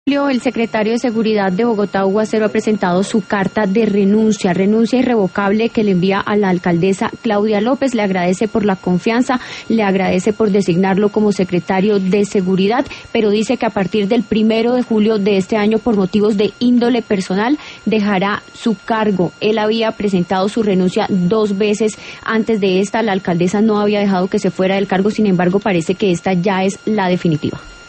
El secretario de Seguridad de Bogotá, Hugo Acero, ha presentado su carta de renuncia irrevocable que le envía a la alcaldesa Claudia López. Le agradece por la confianza, le agradece por designarlo como secretario de Seguridad, pero dice que a partir del 1 de julio de este año, por motivos de índole personal, dejará su cargo. Él había presentado su renuncia 2 veces antes de esta. La alcaldesa no había dejado que se fuera del cargo, sin embargo, parece que esta ya es la definitiva.